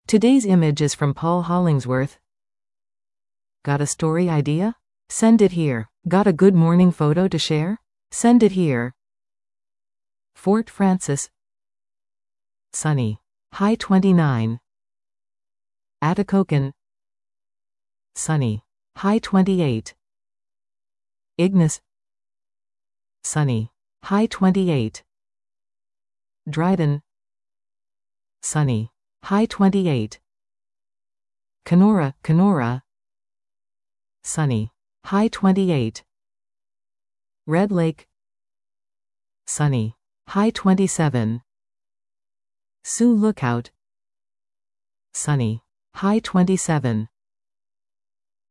Today's image is from Paul Hollingsworth. Got a story idea? Send it here. Got a good morning photo to share? Send it here. Fort Frances. Sunny. High 29. Atikokan. Sunny. High 28. Ignis. Sunny. High 28. Dryden. Sunny. High 28. Kenora. Sunny. High 28. Red Lake. Sunny. High 27. Sioux Lookout. Sunny. High 27.